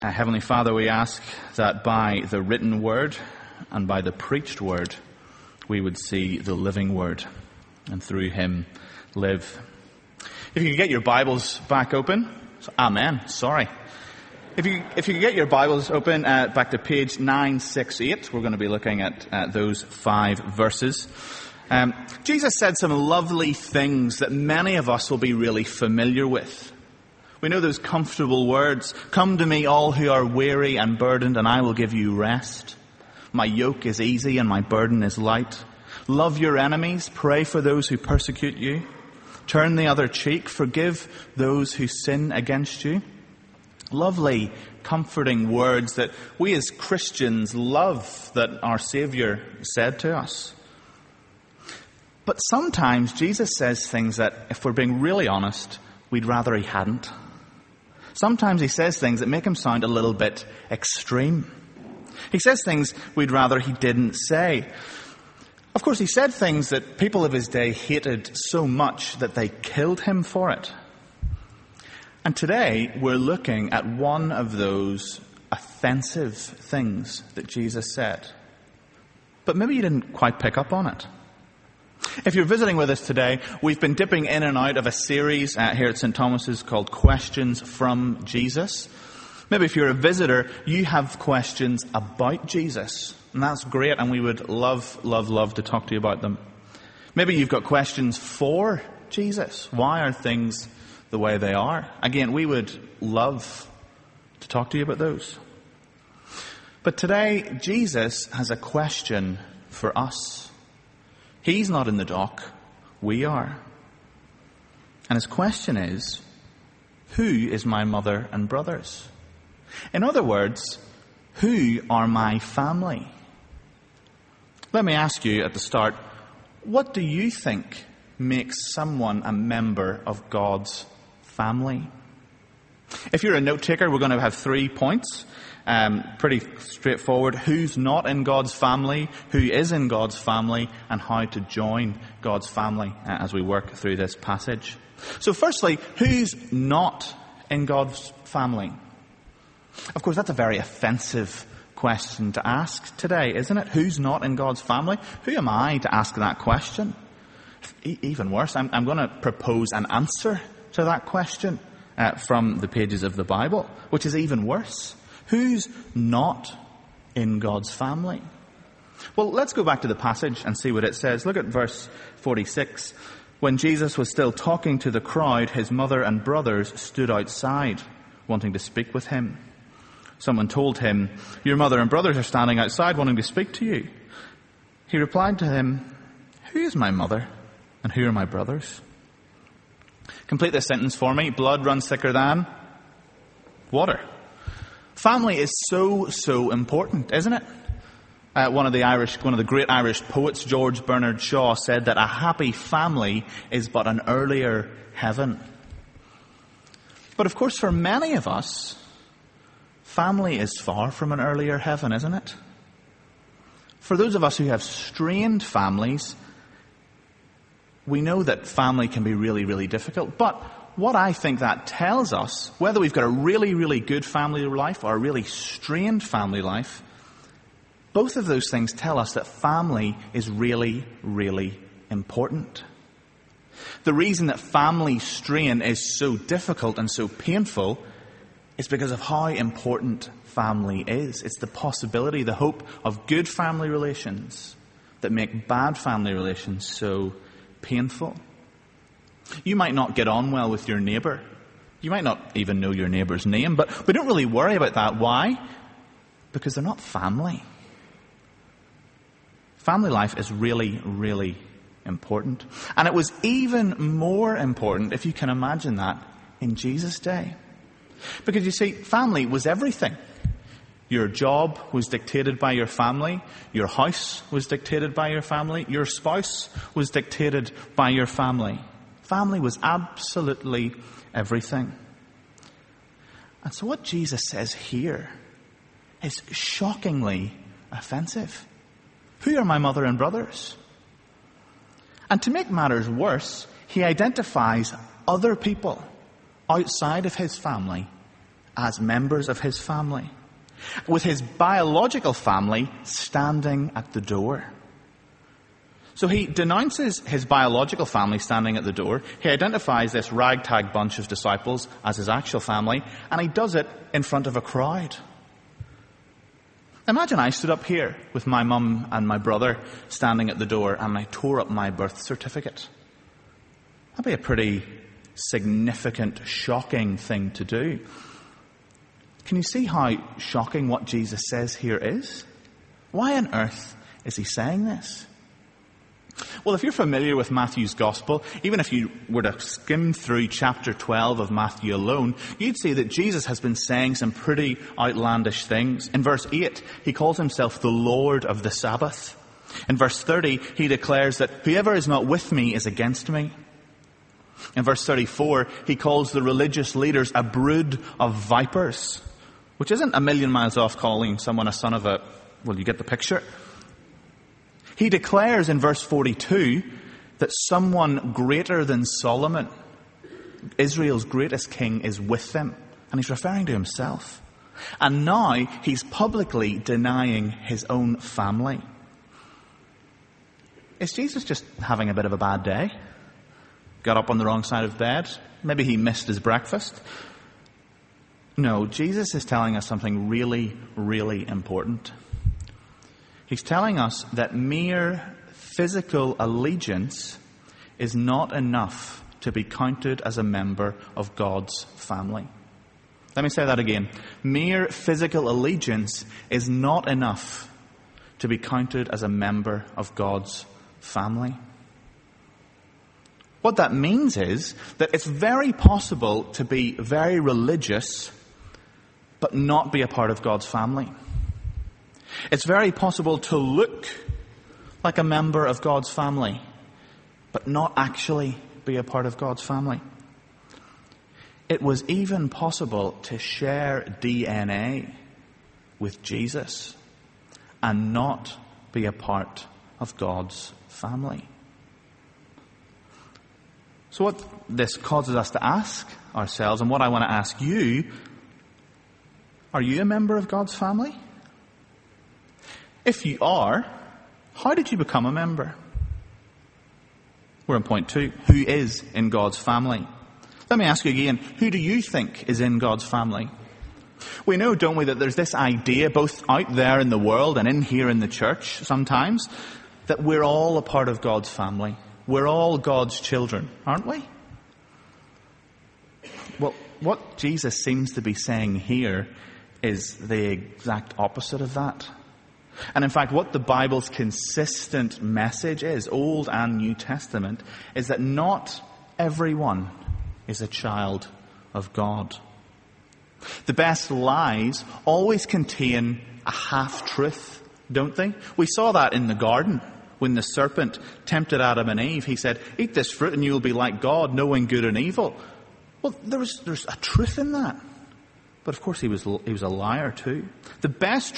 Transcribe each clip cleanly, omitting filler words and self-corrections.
Heavenly Father, we ask that by the written word and by the preached word, we would see the living word and through him live. If you could get your Bibles back open. Amen. Sorry. If you could get your Bibles open back to page 968, we're going to be looking at those 5 verses. Jesus said some lovely things that many of us will be really familiar with. We know those comfortable words, "Come to me all who are weary and burdened, and I will give you rest. My yoke is easy and my burden is light. Love your enemies, pray for those who persecute you. Turn the other cheek, forgive those who sin against you." Lovely, comforting words that we as Christians love that our Savior said to us. But sometimes Jesus says things that, if we're being really honest, we'd rather he hadn't. Sometimes he says things that make him sound a little bit extreme. He says things we'd rather he didn't say. Of course, he said things that people of his day hated so much that they killed him for it. And today, we're looking at one of those offensive things that Jesus said. But maybe you didn't quite pick up on it. If you're visiting with us today, we've been dipping in and out of a series here at St. Thomas's called Questions from Jesus. Maybe if you're a visitor, you have questions about Jesus. And that's great, and we would love to talk to you about them. Maybe you've got questions for Jesus. Why are things the way they are? Again, we would love to talk to you about those. But today, Jesus has a question for us. He's not in the dock. We are. And his question is, who is my mother and brothers? In other words, who are my family? Let me ask you at the start, what do you think makes someone a member of God's family? If you're a note taker, we're going to have 3 points. Pretty straightforward. Who's not in God's family, who is in God's family, and how to join God's family as we work through this passage. So firstly, who's not in God's family? Of course, that's a very offensive question to ask today, isn't it? Who's not in God's family? Who am I to ask that question? Even worse, I'm going to propose an answer to that question from the pages of the Bible, which is even worse. Who's not in God's family? Well, let's go back to the passage and see what it says. Look at verse 46. When Jesus was still talking to the crowd, his mother and brothers stood outside, wanting to speak with him. Someone told him, "Your mother and brothers are standing outside wanting to speak to you." He replied to them, "Who is my mother and who are my brothers?" Complete this sentence for me. Blood runs thicker than water. Family is so important, isn't it? One of the great Irish poets, George Bernard Shaw, said that a happy family is but an earlier heaven. But of course, for many of us, family is far from an earlier heaven, isn't it? For those of us who have strained families, we know that family can be really, really difficult. But what I think that tells us, whether we've got a really, really good family life or a really strained family life, both of those things tell us that family is really, really important. The reason that family strain is so difficult and so painful is because of how important family is. It's the possibility, the hope of good family relations that make bad family relations so painful. You might not get on well with your neighbour. You might not even know your neighbour's name, but we don't really worry about that. Why? Because they're not family. Family life is really, really important. And it was even more important, if you can imagine that, in Jesus' day. Because you see, family was everything. Your job was dictated by your family. Your house was dictated by your family. Your spouse was dictated by your family. Family was absolutely everything. And so what Jesus says here is shockingly offensive. Who are my mother and brothers? And to make matters worse, he identifies other people outside of his family as members of his family, with his biological family standing at the door. So he denounces his biological family standing at the door. He identifies this ragtag bunch of disciples as his actual family, and he does it in front of a crowd. Imagine I stood up here with my mum and my brother standing at the door and I tore up my birth certificate. That'd be a pretty significant, shocking thing to do. Can you see how shocking what Jesus says here is? Why on earth is he saying this? Well, if you're familiar with Matthew's Gospel, even if you were to skim through chapter 12 of Matthew alone, you'd see that Jesus has been saying some pretty outlandish things. In verse 8, he calls himself the Lord of the Sabbath. In verse 30, he declares that whoever is not with me is against me. In verse 34, he calls the religious leaders a brood of vipers, which isn't a million miles off calling someone a son of a... Well, you get the picture. He declares in verse 42 that someone greater than Solomon, Israel's greatest king, is with them. And he's referring to himself. And now he's publicly denying his own family. Is Jesus just having a bit of a bad day? Got up on the wrong side of bed? Maybe he missed his breakfast? No, Jesus is telling us something really, really important. He's telling us that mere physical allegiance is not enough to be counted as a member of God's family. Let me say that again. Mere physical allegiance is not enough to be counted as a member of God's family. What that means is that it's very possible to be very religious but not be a part of God's family. It's very possible to look like a member of God's family, but not actually be a part of God's family. It was even possible to share DNA with Jesus and not be a part of God's family. So what this causes us to ask ourselves, and what I want to ask you, are you a member of God's family? If you are, how did you become a member? We're on point 2. Who is in God's family? Let me ask you again, who do you think is in God's family? We know, don't we, that there's this idea both out there in the world and in here in the church sometimes, that we're all a part of God's family. We're all God's children, aren't we? Well, what Jesus seems to be saying here is the exact opposite of that. And in fact, what the Bible's consistent message is, Old and New Testament, is that not everyone is a child of God. The best lies always contain a half-truth, don't they? We saw that in the garden when the serpent tempted Adam and Eve. He said, eat this fruit and you will be like God, knowing good and evil. Well, there's a truth in that. But of course he was a liar too. The best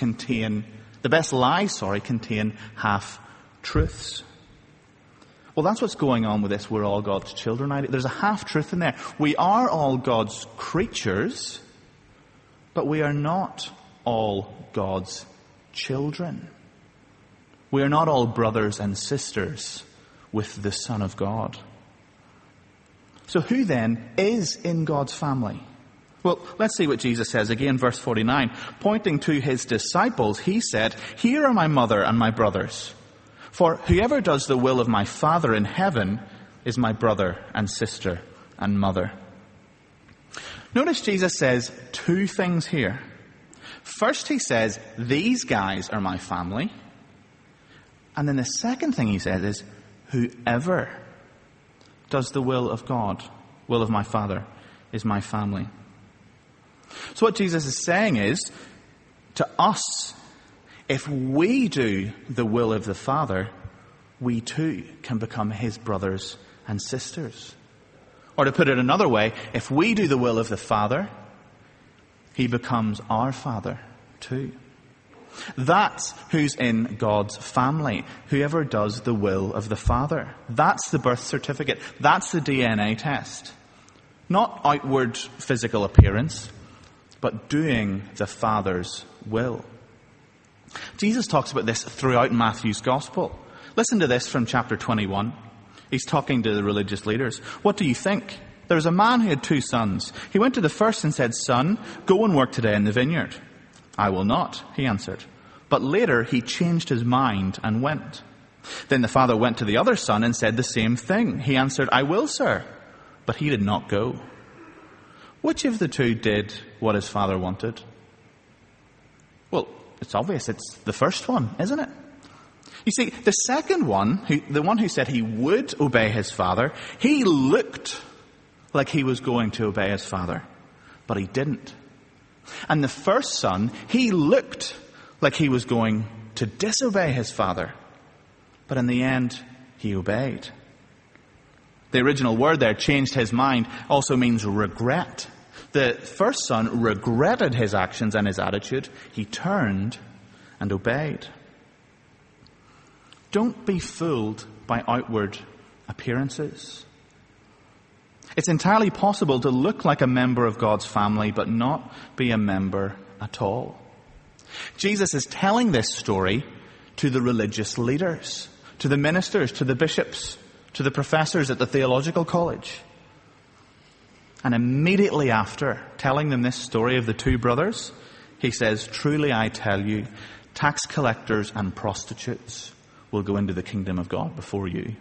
lies contain half-truths. Well, that's what's going on with this. We're all God's children. There's a half-truth in there. We are all God's creatures, but we are not all God's children. We are not all brothers and sisters with the Son of God. So who then is in God's family? Well, let's see what Jesus says again, verse 49. Pointing to his disciples, he said, "Here are my mother and my brothers. For whoever does the will of my Father in heaven is my brother and sister and mother." Notice Jesus says 2 things here. First he says, these guys are my family. And then the second thing he says is, whoever does the will of God, will of my Father, is my family. So what Jesus is saying is, to us, if we do the will of the Father, we too can become his brothers and sisters. Or to put it another way, if we do the will of the Father, he becomes our Father too. That's who's in God's family, whoever does the will of the Father. That's the birth certificate. That's the DNA test. Not outward physical appearance. but doing the Father's will. Jesus talks about this throughout Matthew's Gospel. Listen to this from chapter 21. He's talking to the religious leaders. What do you think? There was a man who had 2 sons. He went to the first and said, "Son, go and work today in the vineyard." "I will not," he answered. But later he changed his mind and went. Then the father went to the other son and said the same thing. He answered, "I will, sir." But he did not go. Which of the 2 did what his father wanted? Well, it's obvious. It's the first one, isn't it? You see, the second one, the one who said he would obey his father, he looked like he was going to obey his father, but he didn't. And the first son, he looked like he was going to disobey his father, but in the end, he obeyed. The original word there, changed his mind, also means regret. The first son regretted his actions and his attitude. He turned and obeyed. Don't be fooled by outward appearances. It's entirely possible to look like a member of God's family, but not be a member at all. Jesus is telling this story to the religious leaders, to the ministers, to the bishops, to the professors at the theological college. And immediately after telling them this story of the 2 brothers, he says, "Truly I tell you, tax collectors and prostitutes will go into the kingdom of God before you."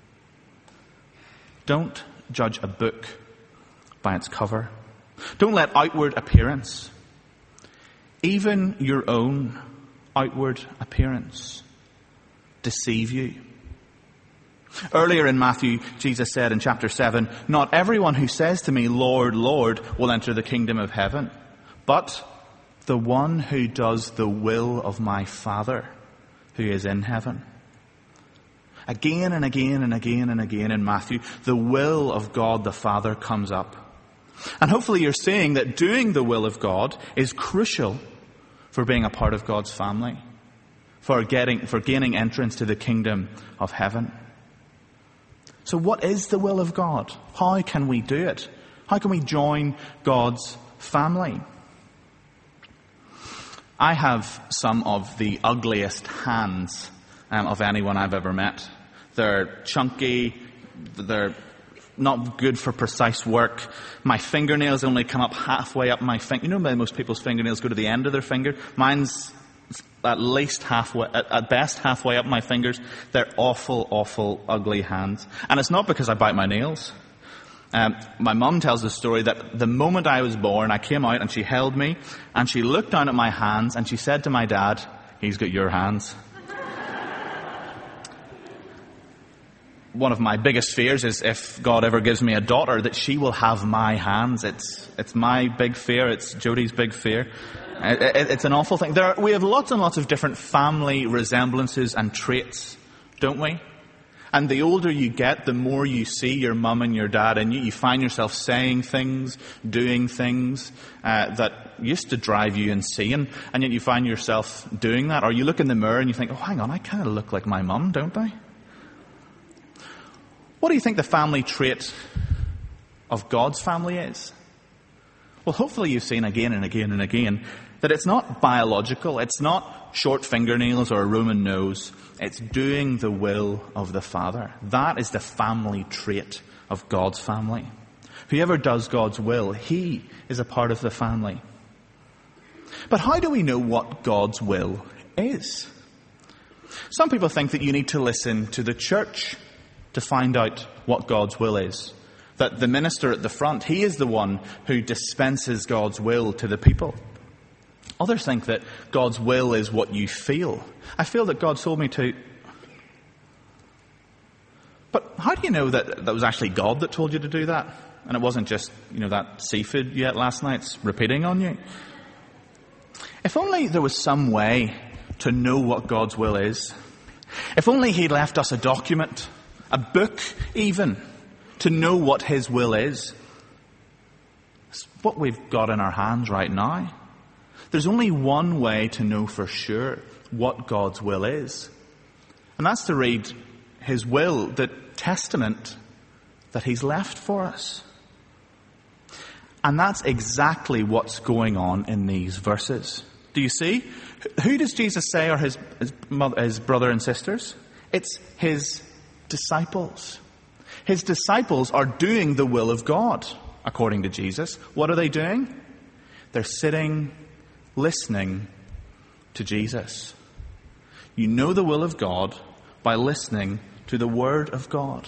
Don't judge a book by its cover. Don't let outward appearance, even your own outward appearance, deceive you. Earlier in Matthew, Jesus said in chapter 7, "Not everyone who says to me, 'Lord, Lord,' will enter the kingdom of heaven, but the one who does the will of my Father who is in heaven." Again and again and again and again in Matthew, the will of God the Father comes up. And hopefully you're seeing that doing the will of God is crucial for being a part of God's family, for gaining entrance to the kingdom of heaven. So what is the will of God? How can we do it? How can we join God's family? I have some of the ugliest hands of anyone I've ever met. They're chunky, they're not good for precise work. My fingernails only come up halfway up my finger. You know, most people's fingernails go to the end of their finger. Mine's at least halfway, at best halfway up my fingers. They're awful, awful, ugly hands. And it's not because I bite my nails. My mum tells the story that the moment I was born, I came out and she held me and she looked down at my hands and she said to my dad, "He's got your hands." One of my biggest fears is if God ever gives me a daughter, that she will have my hands. It's my big fear. It's Jodie's big fear. It's an awful thing. We have lots and lots of different family resemblances and traits, don't we? And the older you get, the more you see your mum and your dad in you. You find yourself saying things, doing things that used to drive you insane, and yet you find yourself doing that. Or you look in the mirror and you think, "Oh, hang on, I kind of look like my mum, don't I?" What do you think the family trait of God's family is? Well, hopefully you've seen again and again and again that it's not biological. It's not short fingernails or a Roman nose. It's doing the will of the Father. That is the family trait of God's family. Whoever does God's will, he is a part of the family. But how do we know what God's will is? Some people think that you need to listen to the church to find out what God's will is. That the minister at the front, he is the one who dispenses God's will to the people. Others think that God's will is what you feel. I feel that God told me to. But how do you know that was actually God that told you to do that? And it wasn't just, that seafood you ate last night's repeating on you? If only there was some way to know what God's will is. If only he'd left us a document, a book even, to know what his will is. It's what we've got in our hands right now. There's only one way to know for sure what God's will is. And that's to read his will, the testament that he's left for us. And that's exactly what's going on in these verses. Do you see? Who does Jesus say are his brother and sisters? It's his disciples. His disciples are doing the will of God, according to Jesus. What are they doing? They're sitting, listening to Jesus. You know the will of God by listening to the Word of God.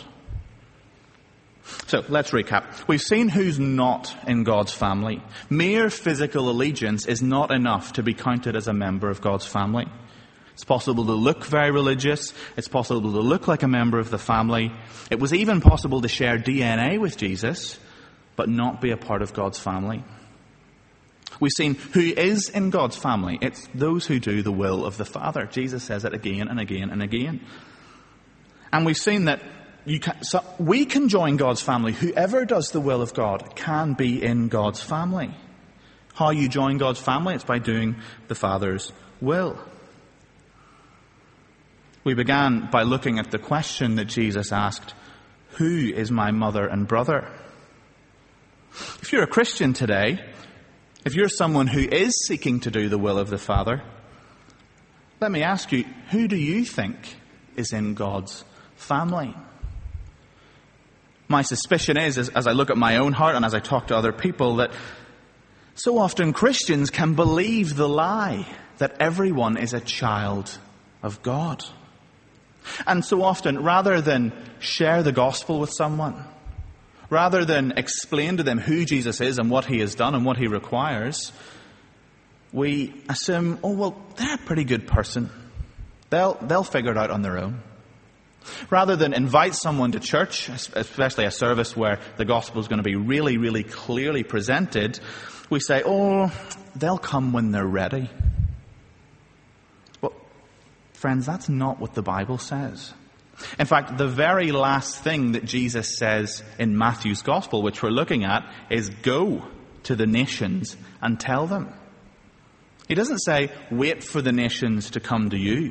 So, let's recap. We've seen who's not in God's family. Mere physical allegiance is not enough to be counted as a member of God's family. It's possible to look very religious. It's possible to look like a member of the family. It was even possible to share DNA with Jesus, but not be a part of God's family. We've seen who is in God's family. It's those who do the will of the Father. Jesus says it again and again and again. And we've seen that we can join God's family. Whoever does the will of God can be in God's family. How you join God's family? It's by doing the Father's will. We began by looking at the question that Jesus asked, who is my mother and brother? If you're a Christian today, if you're someone who is seeking to do the will of the Father, let me ask you, who do you think is in God's family? My suspicion is, as I look at my own heart and as I talk to other people, that so often Christians can believe the lie that everyone is a child of God. And so often, rather than share the gospel with someone, rather than explain to them who Jesus is and what he has done and what he requires, we assume, oh, well, they're a pretty good person. They'll figure it out on their own. Rather than invite someone to church, especially a service where the gospel is going to be really, really clearly presented, we say, oh, they'll come when they're ready. Well, friends, that's not what the Bible says. In fact, the very last thing that Jesus says in Matthew's gospel, which we're looking at, is go to the nations and tell them. He doesn't say, wait for the nations to come to you.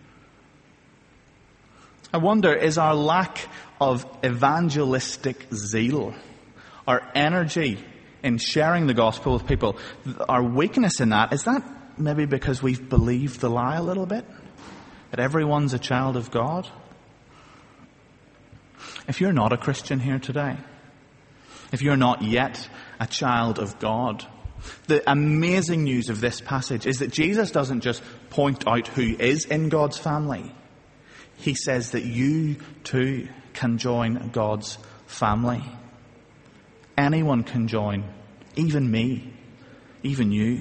I wonder, is our lack of evangelistic zeal, our energy in sharing the gospel with people, our weakness in that, is that maybe because we've believed the lie a little bit? That everyone's a child of God? If you're not a Christian here today, if you're not yet a child of God, the amazing news of this passage is that Jesus doesn't just point out who is in God's family. He says that you too can join God's family. Anyone can join, even me, even you.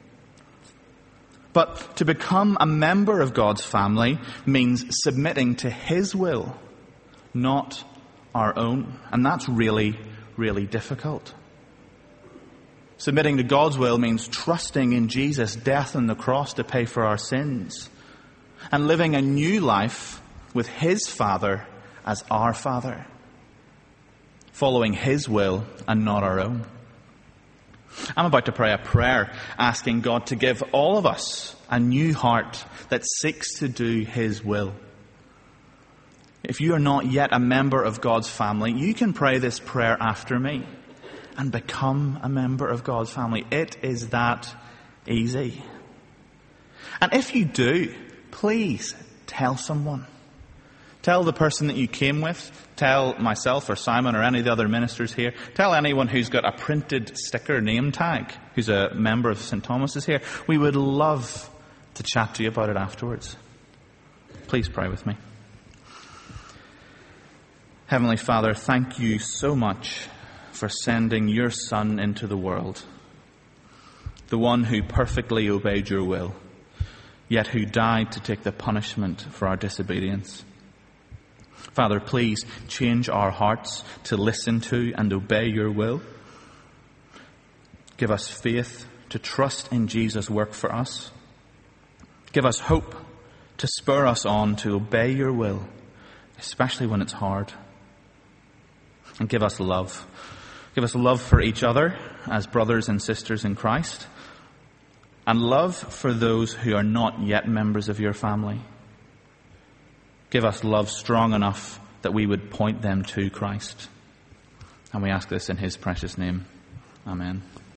But to become a member of God's family means submitting to His will, not our own. And that's really, really difficult. Submitting to God's will means trusting in Jesus' death on the cross to pay for our sins and living a new life with His Father as our Father, following His will and not our own. I'm about to pray a prayer asking God to give all of us a new heart that seeks to do His will. If you are not yet a member of God's family, you can pray this prayer after me and become a member of God's family. It is that easy. And if you do, please tell someone. Tell the person that you came with. Tell myself or Simon or any of the other ministers here. Tell anyone who's got a printed sticker name tag, who's a member of St. Thomas's here. We would love to chat to you about it afterwards. Please pray with me. Heavenly Father, thank you so much for sending your Son into the world, the one who perfectly obeyed your will, yet who died to take the punishment for our disobedience. Father, please change our hearts to listen to and obey your will. Give us faith to trust in Jesus' work for us. Give us hope to spur us on to obey your will, especially when it's hard. And give us love. Give us love for each other as brothers and sisters in Christ, and love for those who are not yet members of your family. Give us love strong enough that we would point them to Christ. And we ask this in His precious name. Amen.